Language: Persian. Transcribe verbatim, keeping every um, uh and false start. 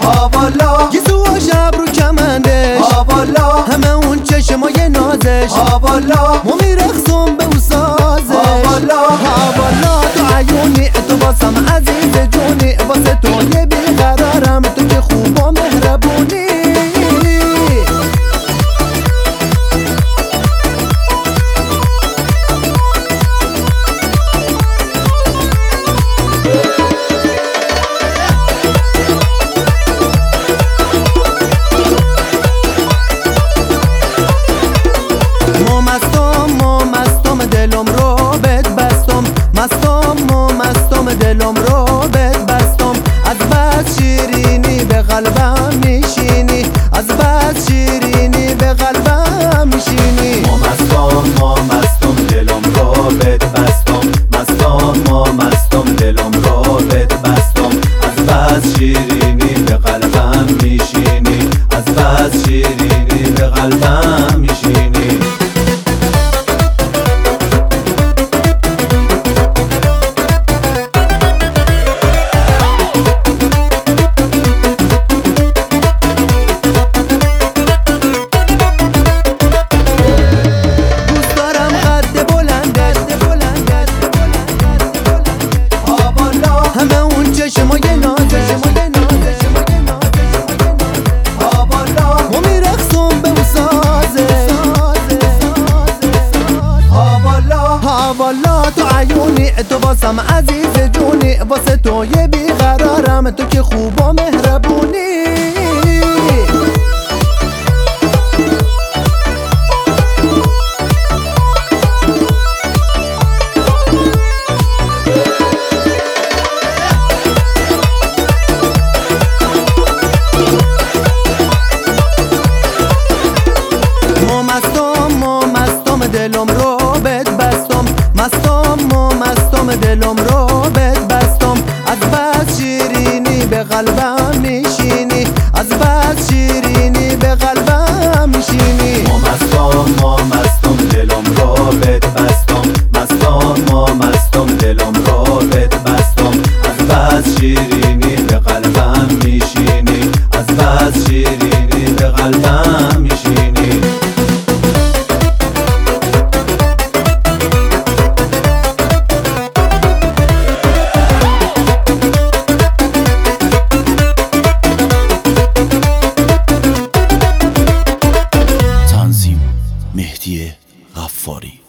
ها والا گیسو و شب رو کمندش ها والا همه اون چشمای نازش ها والا ما میرقصم به او سازش ها والا ها والا تو عیونی تو باسم عزیز جونی واسه تو یه بیقرارم تو که خوب و مهربونی دلم رو بد بستم مستم و مستم دلم رو بد بستم از بس شیرینی به قلبم میشینی از بس شیرینی به قلبم میشینی ما مستم ما مستم دلم رو بد بستم مستم ما مستم دلم رو بد بستم از بس شیرینی به قلبم میشینی از بس شیرینی به قلبم میشینی چشمای نازش ها والا ما میرقصم به او سازش ها والا ها والا تو عیونی تو باسم عزیز جونی واسه تو یه بیقرارم تو که خوب و مهربونی دلم رو بد بستم مستم و مستم دلم رو بد بستم از بس شیرینی به قلبم میشینی از بس شیرینی به قلبم میشینی ما مستم ما مستم دلم رو بد بستم مستم ما مستم دلم رو بد بستم از بس شیرینی به قلبم میشینی از بس شیرینی به قلبم میشینی مهدی غفاری.